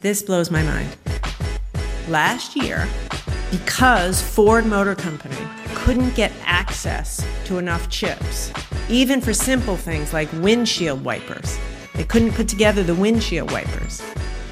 This blows my mind. Last year, because Ford Motor Company couldn't get access to enough chips, even for simple things like windshield wipers, they couldn't put together the windshield wipers.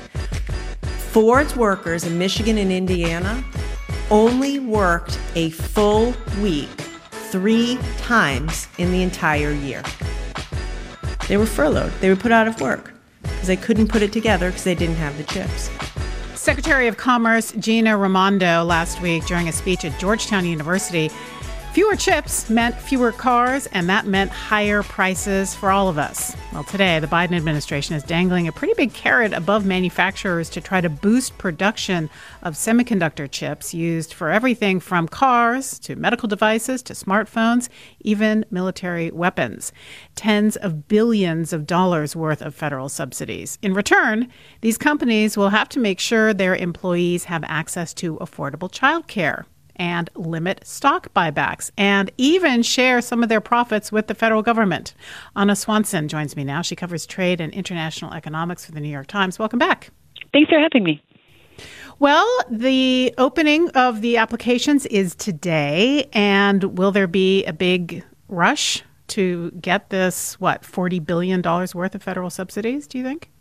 Ford's workers in Michigan and Indiana only worked a full week 3 times in the entire year. They were furloughed. They were put out of work because they couldn't put it together because they didn't have the chips. Secretary of Commerce Gina Raimondo last week during a speech at Georgetown University. Fewer chips meant fewer cars, and that meant higher prices for all of us. Well, today, the Biden administration is dangling a pretty big carrot above manufacturers to try to boost production of semiconductor chips used for everything from cars to medical devices to smartphones, even military weapons. Tens of billions of dollars worth of federal subsidies. In return, these companies will have to make sure their employees have access to affordable childcare and limit stock buybacks, and even share some of their profits with the federal government. Anna Swanson joins me now. She covers trade and international economics for the New York Times. Welcome back. Thanks for having me. Well, the opening of the applications is today, and will there be a big rush to get this, $40 billion worth of federal subsidies, do you think?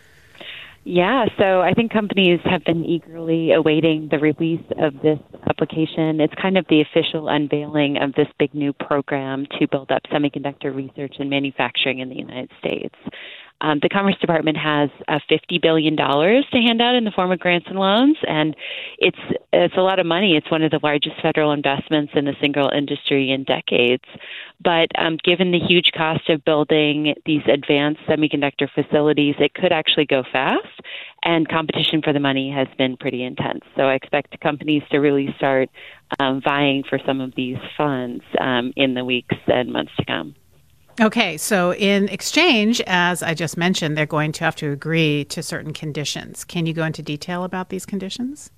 Yeah, so I think companies have been eagerly awaiting the release of this application. It's kind of the official unveiling of this big new program to build up semiconductor research and manufacturing in the United States. The Commerce Department has $50 billion to hand out in the form of grants and loans, and it's a lot of money. It's one of the largest federal investments in the single industry in decades. But given the huge cost of building these advanced semiconductor facilities, it could actually go fast, and competition for the money has been pretty intense. So I expect companies to really start vying for some of these funds in the weeks and months to come. Okay, so in exchange, as I just mentioned, they're going to have to agree to certain conditions. Can you go into detail about these conditions?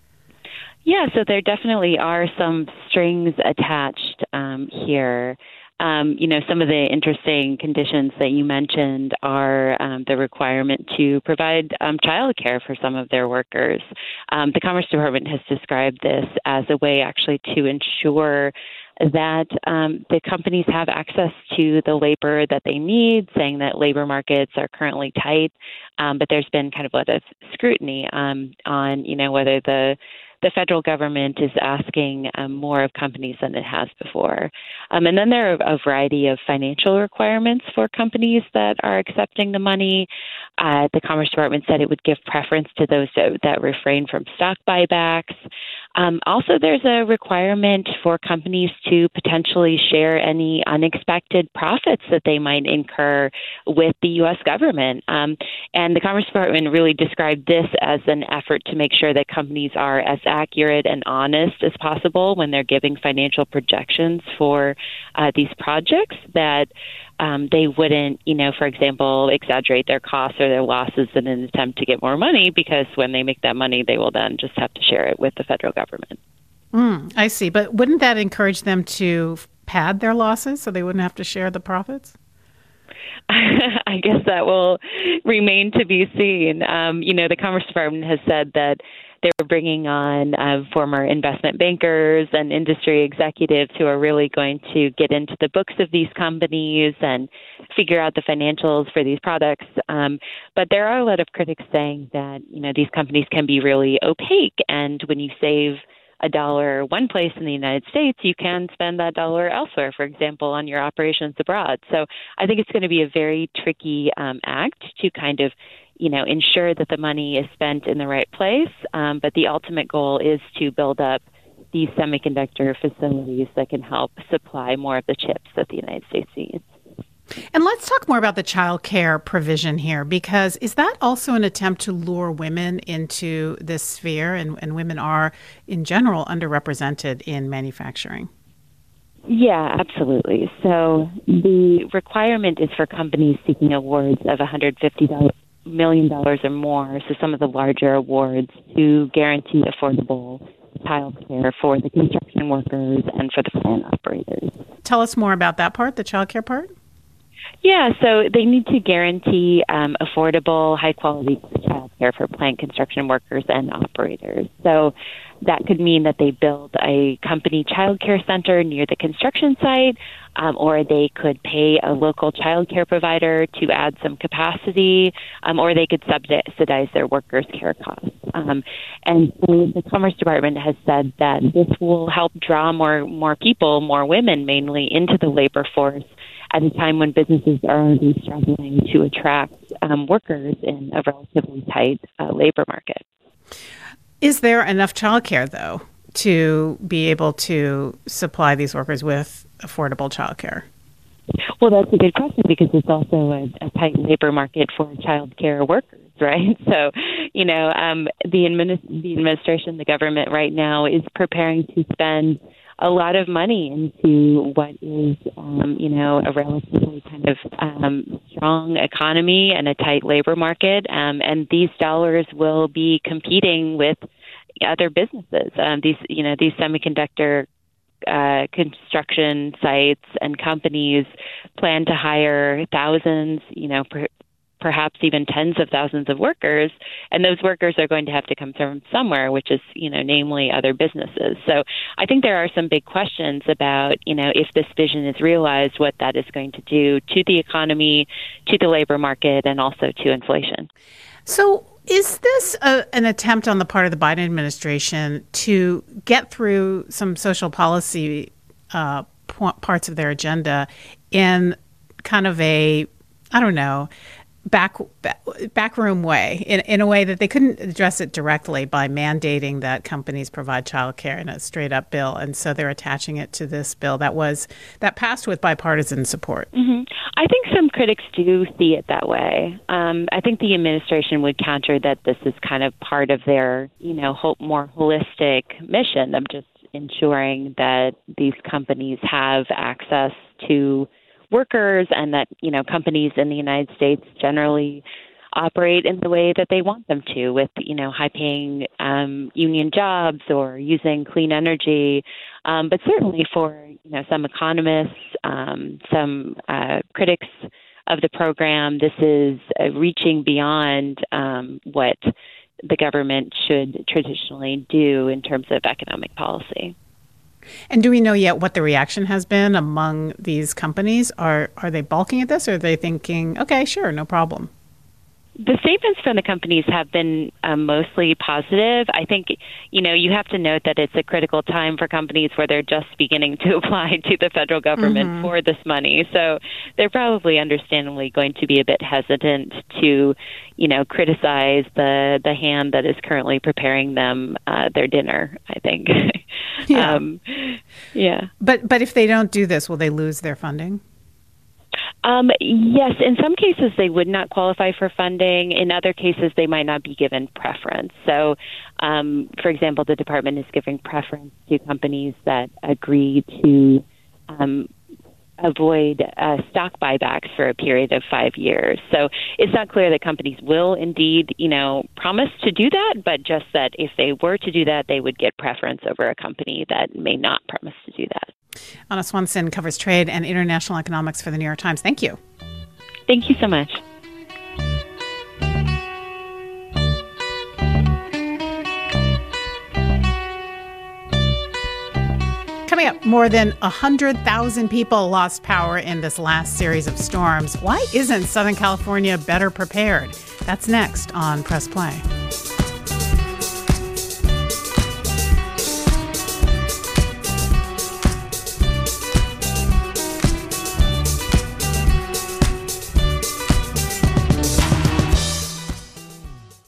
Yeah, so there definitely are some strings attached here. Some of the interesting conditions that you mentioned are the requirement to provide child care for some of their workers. The Commerce Department has described this as a way actually to ensure that the companies have access to the labor that they need, saying that labor markets are currently tight. But there's been kind of a lot of scrutiny on whether the federal government is asking more of companies than it has before. And then there are a variety of financial requirements for companies that are accepting the money. The Commerce Department said it would give preference to those that refrain from stock buybacks. Also, there's a requirement for companies to potentially share any unexpected profits that they might incur with the U.S. government. And the Commerce Department really described this as an effort to make sure that companies are as accurate and honest as possible when they're giving financial projections for these projects, that they wouldn't, for example, exaggerate their costs or their losses in an attempt to get more money, because when they make that money, they will then just have to share it with the federal government. I see. But wouldn't that encourage them to pad their losses so they wouldn't have to share the profits? I guess that will remain to be seen. The Commerce Department has said that they were bringing on former investment bankers and industry executives who are really going to get into the books of these companies and figure out the financials for these products. But there are a lot of critics saying that, these companies can be really opaque. And when you save $1 one place in the United States, you can spend that dollar elsewhere, for example, on your operations abroad. So I think it's going to be a very tricky act to kind of ensure that the money is spent in the right place. But the ultimate goal is to build up these semiconductor facilities that can help supply more of the chips that the United States needs. And let's talk more about the child care provision here, because is that also an attempt to lure women into this sphere? And women are, in general, underrepresented in manufacturing. Yeah, absolutely. So the requirement is for companies seeking awards of $150 million or more, so some of the larger awards, to guarantee affordable child care for the construction workers and for the plant operators. Tell us more about that part, the child care part. Yeah, so they need to guarantee affordable, high-quality childcare for plant construction workers and operators. So that could mean that they build a company childcare center near the construction site, or they could pay a local childcare provider to add some capacity, or they could subsidize their workers' care costs. And so the Commerce Department has said that this will help draw more people, more women mainly, into the labor force at a time when businesses are already struggling to attract workers in a relatively tight labor market. Is there enough childcare, though, to be able to supply these workers with affordable childcare? Well, that's a good question because it's also a tight labor market for childcare workers, right? So, the administration, the government right now is preparing to spend a lot of money into what is, a relatively kind of strong economy and a tight labor market. And these dollars will be competing with other businesses. These semiconductor construction sites and companies plan to hire thousands, perhaps even tens of thousands of workers, and those workers are going to have to come from somewhere, which is, namely other businesses. So I think there are some big questions about, if this vision is realized, what that is going to do to the economy, to the labor market, and also to inflation. So is this an attempt on the part of the Biden administration to get through some social policy parts of their agenda in kind of a, backroom way, in a way that they couldn't address it directly by mandating that companies provide childcare in a straight up bill, and so they're attaching it to this bill that passed with bipartisan support? Mm-hmm. I think some critics do see it that way. I think the administration would counter that this is kind of part of their, more holistic mission of just ensuring that these companies have access to workers and that, companies in the United States generally operate in the way that they want them to with, high-paying union jobs or using clean energy. But certainly for, some economists, some critics of the program, this is reaching beyond what the government should traditionally do in terms of economic policy. And do we know yet what the reaction has been among these companies? Are they balking at this, or are they thinking, okay, sure, no problem? The statements from the companies have been mostly positive. I think, you have to note that it's a critical time for companies where they're just beginning to apply to the federal government for this money. So they're probably understandably going to be a bit hesitant to, criticize the hand that is currently preparing them their dinner, I think. Yeah. Yeah. But if they don't do this, will they lose their funding? Yes, in some cases they would not qualify for funding. In other cases, they might not be given preference. So, for example, the department is giving preference to companies that agree to avoid stock buybacks for a period of 5 years. So it's not clear that companies will indeed, promise to do that, but just that if they were to do that, they would get preference over a company that may not promise to do that. Anna Swanson covers trade and international economics for the New York Times. Thank you. Thank you so much. Coming up, more than 100,000 people lost power in this last series of storms. Why isn't Southern California better prepared? That's next on Press Play.